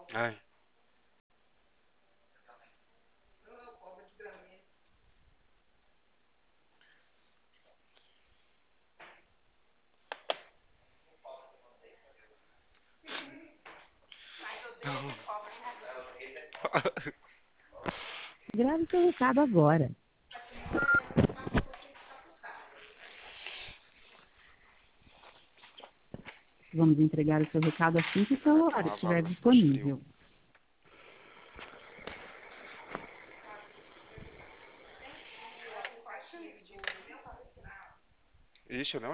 Ai. Grave seu recado agora. Vamos entregar o seu recado assim que o celular Ah, estiver valeu, frio. disponível. Ixi, eu não